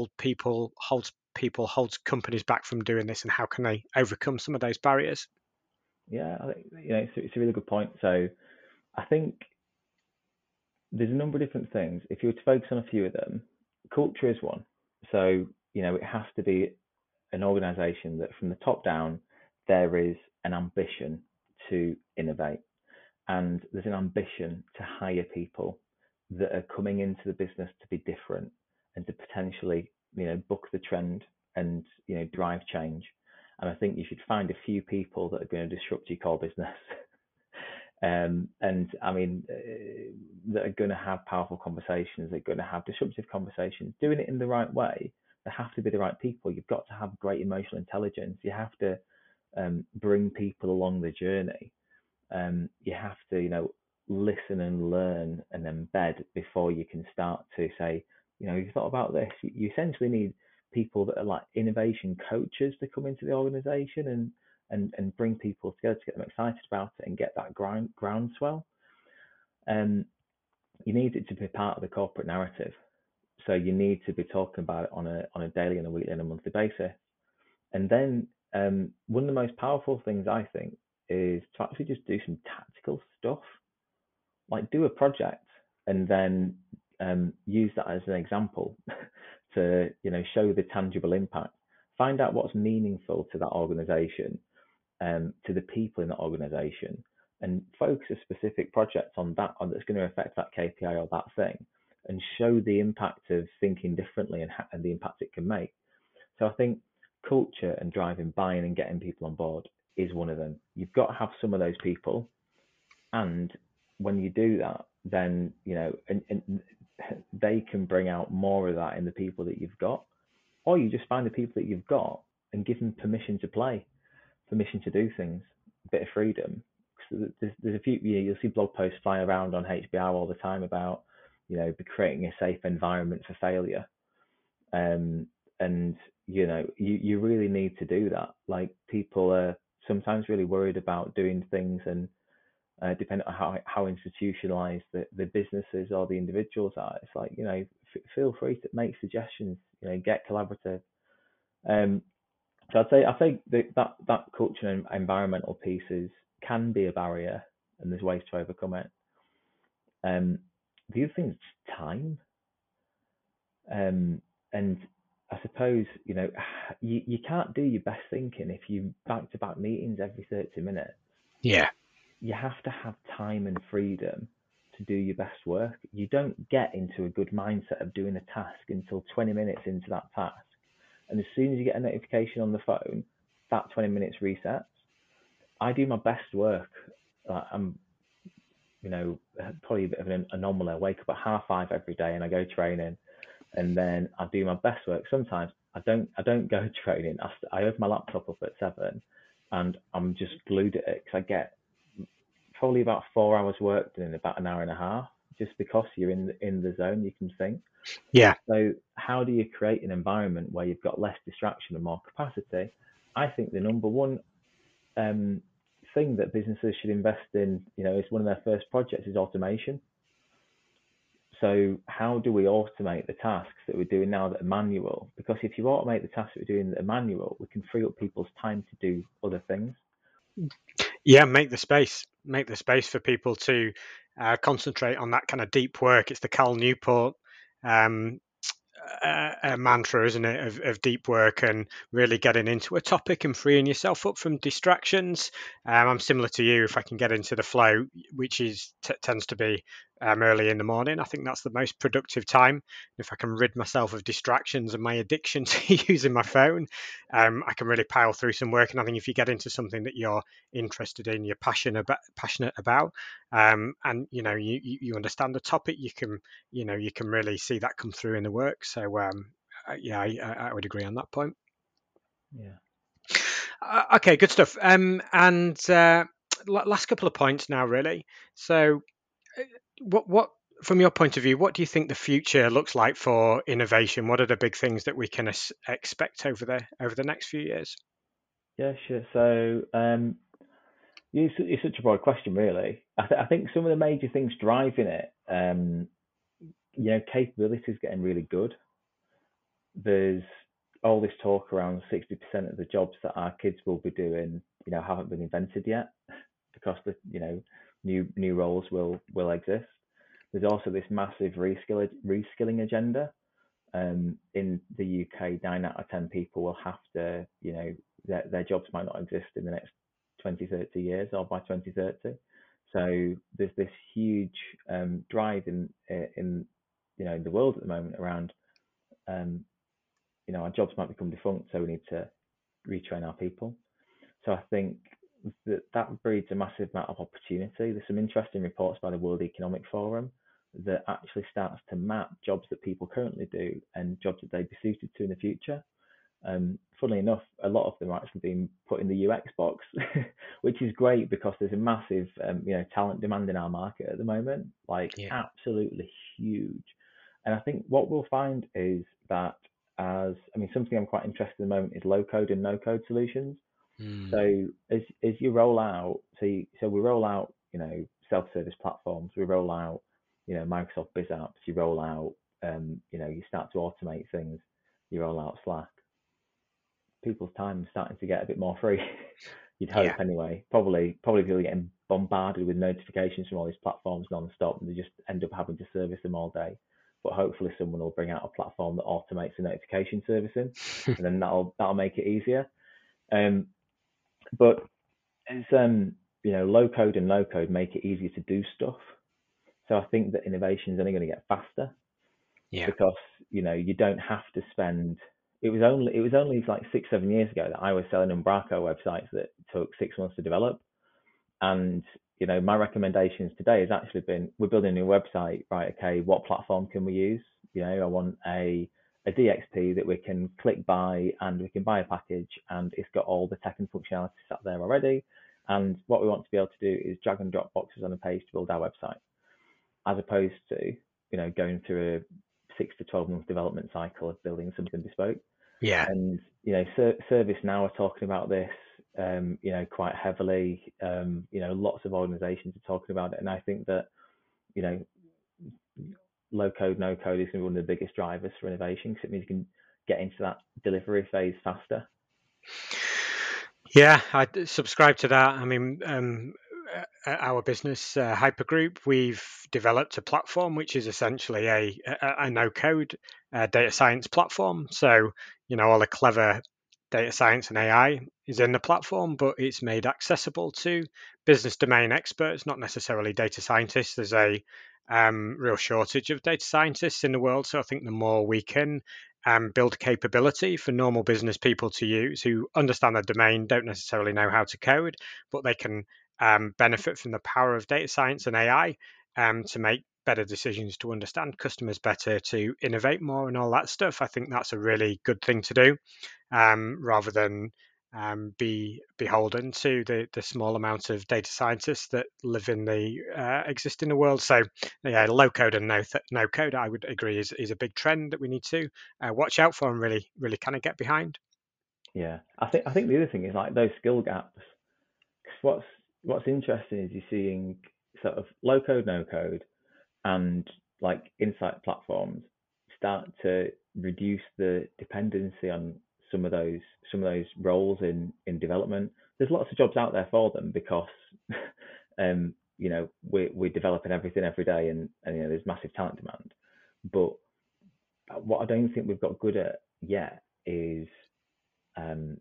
holds companies back from doing this, and how can they overcome some of those barriers? Yeah, I think it's a really good point. So I think there's a number of different things. If you were to focus on a few of them, culture is one. So it has to be an organization that from the top down there is an ambition to innovate, and there's an ambition to hire people that are coming into the business to be different and to potentially buck the trend and drive change. And I think you should find a few people that are going to disrupt your core business. And I mean, that are going to have powerful conversations, they're going to have disruptive conversations, doing it in the right way. They have to be the right people. You've got to have great emotional intelligence. You have to bring people along the journey. You have to, listen and learn and embed before you can start to say, you thought about this. You essentially need people that are like innovation coaches to come into the organization and bring people together to get them excited about it and get that groundswell. Um, you need it to be part of the corporate narrative. So you need to be talking about it on a daily and a weekly and a monthly basis. And then one of the most powerful things I think is to actually just do some tactical stuff. like do a project and then use that as an example to show the tangible impact. Find out what's meaningful to that organization, to the people in that organization, and focus a specific project on that that's going to affect that KPI or that thing, and show the impact of thinking differently and the impact it can make. So I think culture and driving buy-in and getting people on board is one of them. You've got to have some of those people, and when you do that, then and they can bring out more of that in the people that you've got, or you just find the people that you've got and give them permission to play, permission to do things, a bit of freedom. So there's a few, you'll see blog posts fly around on HBR all the time about creating a safe environment for failure. And you really need to do that. Like, people are sometimes really worried about doing things, and depending on how institutionalized the businesses or the individuals are, it's like, feel free to make suggestions, get collaborative. um so I think that culture and environmental pieces can be a barrier, and there's ways to overcome it. The other thing is time. And I suppose, you can't do your best thinking if you back to back meetings every 30 minutes. Yeah. You have to have time and freedom to do your best work. You don't get into a good mindset of doing a task until 20 minutes into that task. And as soon as you get a notification on the phone, that 20 minutes resets. I do my best work. I'm, probably a bit of an anomaly. I wake up at 5:30 every day and I go training, and then I do my best work. Sometimes I don't go training. I open my laptop up at 7, and I'm just glued at it because I get probably about 4 hours work done in about an hour and a half, just because you're in the zone, you can think. Yeah. So how do you create an environment where you've got less distraction and more capacity? I think the number one um, thing that businesses should invest in, is one of their first projects is automation. So how do we automate the tasks that we're doing now that are manual? Because if you automate the tasks that we're doing that are manual, we can free up people's time to do other things. Yeah, make the space for people to concentrate on that kind of deep work. It's the Cal Newport um, a mantra, isn't it, of deep work and really getting into a topic and freeing yourself up from distractions. I'm similar to you. If I can get into the flow, which tends to be early in the morning, I think that's the most productive time. If I can rid myself of distractions and my addiction to using my phone, I can really pile through some work. And I think if you get into something that you're interested in, you're passionate about, and you understand the topic, you can really see that come through in the work. So yeah, I would agree on that point. Yeah. Okay, good stuff. And last couple of points now, really. So, what from your point of view, what do you think the future looks like for innovation? What are the big things that we can expect over the next few years? Yeah, sure. So it's such a broad question, really. I think some of the major things driving it, capability is getting really good. There's all this talk around 60% of the jobs that our kids will be doing, haven't been invented yet, because the new roles will exist. There's also this massive reskilling agenda. In the UK, 9 out of 10 people will have to, their jobs might not exist in the next 20, 30 years, or by 2030. So there's this huge drive in the world at the moment around, um, our jobs might become defunct, so we need to retrain our people. So I think that breeds a massive amount of opportunity. There's some interesting reports by the World Economic Forum that actually starts to map jobs that people currently do and jobs that they'd be suited to in the future. Funnily enough, a lot of them are actually being put in the UX box, which is great because there's a massive, talent demand in our market at the moment, like Yeah. absolutely huge. And I think what we'll find is that, something I'm quite interested in at the moment is low code and no code solutions. Mm. So as you roll out, so we roll out, self-service platforms, we roll out, Microsoft Biz Apps, you roll out, you start to automate things, you roll out Slack. People's time is starting to get a bit more free. You'd hope Yeah. anyway. Probably people are getting bombarded with notifications from all these platforms non-stop, and they just end up having to service them all day. But hopefully someone will bring out a platform that automates the notification servicing, and then that'll make it easier. Um, but it's low code and no code make it easier to do stuff. So I think that innovation is only going to get faster Yeah. because you don't have to spend. It was only like 6-7 years ago that I was selling Umbraco websites that took 6 months to develop, and my recommendations today has actually been we're building a new website. Right, okay, what platform can we use? I want a DXP that we can click buy and we can buy a package and it's got all the tech and functionality sat there already. And what we want to be able to do is drag and drop boxes on a page to build our website, as opposed to going through a 6 to 12 month development cycle of building something bespoke. Yeah. And ServiceNow are talking about this, quite heavily. Lots of organisations are talking about it, and I think that you know, low code, no code is going to be one of the biggest drivers for innovation because it means you can get into that delivery phase faster. Yeah, I subscribe to that. I mean, our business, Hypergroup, we've developed a platform which is essentially a no-code data science platform. So, all the clever data science and AI is in the platform, but it's made accessible to business domain experts, not necessarily data scientists. There's a real shortage of data scientists in the world. So I think the more we can build capability for normal business people to use who understand the domain, don't necessarily know how to code, but they can benefit from the power of data science and AI to make better decisions, to understand customers better, to innovate more, and all that stuff. I think that's a really good thing to do, rather than be beholden to the small amount of data scientists that live in the exist in the world. So, yeah, low code and no code, I would agree, is a big trend that we need to watch out for and really kind of get behind. Yeah, I think the other thing is like those skill gaps. 'Cause what's interesting is you're seeing sort of low code, no code, and like insight platforms start to reduce the dependency on some of those roles in development. There's lots of jobs out there for them because we're developing everything every day, and there's massive talent demand. But what I don't think we've got good at yet is um,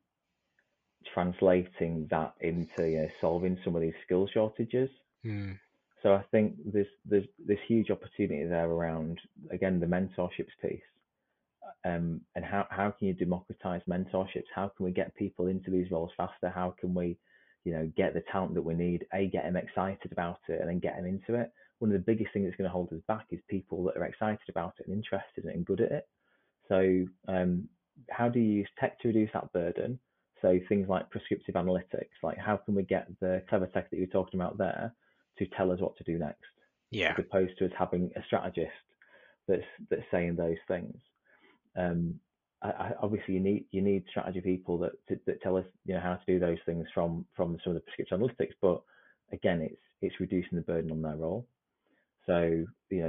translating that into solving some of these skill shortages. Mm. So I think there's this huge opportunity there around, again, the mentorships piece. And how can you democratize mentorships? How can we get people into these roles faster? How can we, get the talent that we need, get them excited about it and then get them into it? One of the biggest things that's going to hold us back is people that are excited about it and interested in it and good at it. So how do you use tech to reduce that burden? So things like prescriptive analytics, like how can we get the clever tech that you're talking about there to tell us what to do next, Yeah. as opposed to us having a strategist that's saying those things. Um, Obviously, you need strategy people that tell us how to do those things from some of the prescriptive analytics, but again, it's reducing the burden on their role. So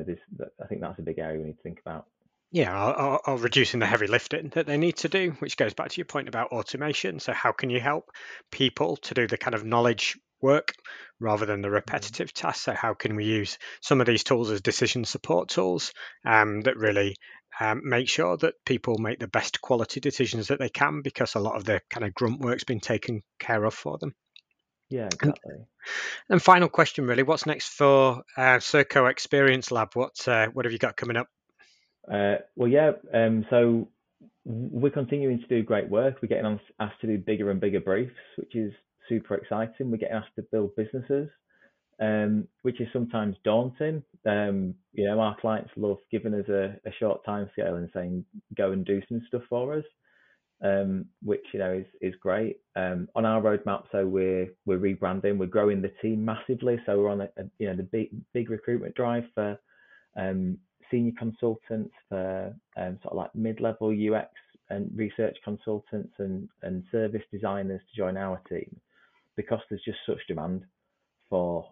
I think that's a big area we need to think about. Yeah, or reducing the heavy lifting that they need to do, which goes back to your point about automation. So, how can you help people to do the kind of knowledge work rather than the Mm. repetitive tasks? So, how can we use some of these tools as decision support tools that really make sure that people make the best quality decisions that they can, because a lot of the kind of grunt work's been taken care of for them. Yeah, And, exactly. and final question, really, what's next for Serco Experience Lab? What have you got coming up? Well, yeah. So we're continuing to do great work. We're getting asked to do bigger and bigger briefs, which is super exciting. We're getting asked to build businesses, which is sometimes daunting. Our clients love giving us a short time scale and saying, go and do some stuff for us, which is great. On our roadmap, so we're rebranding, we're growing the team massively. So we're on the big recruitment drive for um, senior consultants, for sort of like mid-level UX and research consultants and service designers to join our team, because there's just such demand for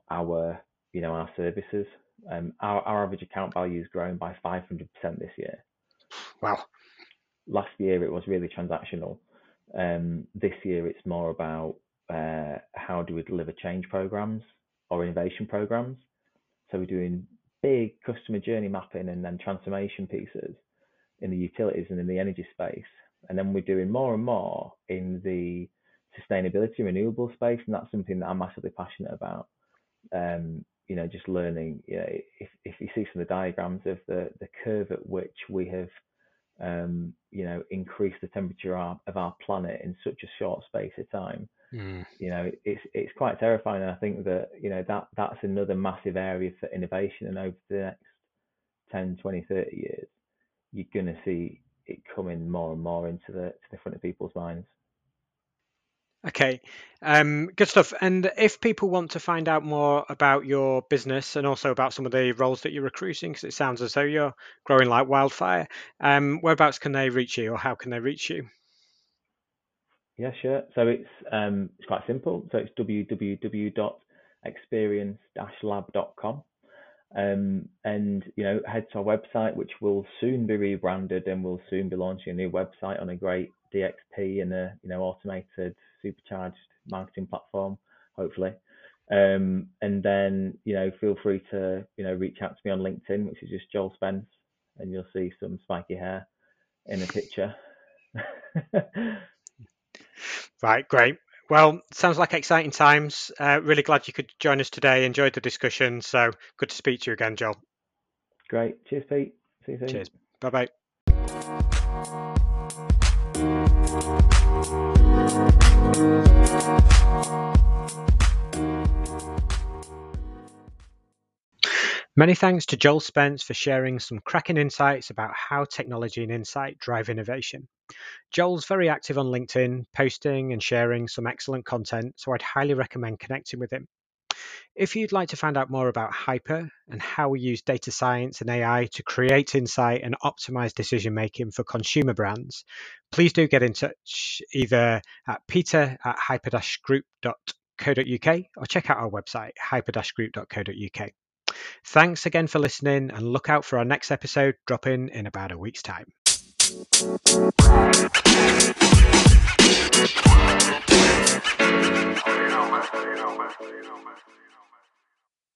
our services. Our average account value has grown by 500% this year. Wow. Last year it was really transactional. This year it's more about how do we deliver change programs. or innovation programs. So we're doing big customer journey mapping and then transformation pieces in the utilities and in the energy space. And then we're doing more and more in the sustainability renewable space, and that's something that I'm massively passionate about. Just learning, if you see some of the diagrams of the curve at which we have increased the temperature of our planet in such a short space of time, it's quite terrifying. And I think that that's another massive area for innovation, and over the next 10, 20, 30 years, you're going to see it coming more and more into the front of people's minds. Okay, good stuff. And if people want to find out more about your business and also about some of the roles that you're recruiting, because it sounds as though you're growing like wildfire, whereabouts can they reach you, or how can they reach you? Yeah, sure. So it's quite simple. So it's www.experience-lab.com. And head to our website, which will soon be rebranded, and we'll soon be launching a new website on a great DXP and a automated, supercharged marketing platform, hopefully. And then feel free to reach out to me on LinkedIn, which is just Joel Spence, and you'll see some spiky hair in the picture. Right, great. Well, sounds like exciting times. Really glad you could join us today. Enjoyed the discussion. So good to speak to you again, Joel. Great. Cheers, Pete. See you soon. Cheers. Bye-bye. Many thanks to Joel Spence for sharing some cracking insights about how technology and insight drive innovation. Joel's very active on LinkedIn, posting and sharing some excellent content, so I'd highly recommend connecting with him. If you'd like to find out more about Hyper and how we use data science and AI to create insight and optimize decision making for consumer brands, please do get in touch either at peter@hyper-group.co.uk or check out our website, hyper-group.co.uk. Thanks again for listening, and look out for our next episode dropping in about a week's time.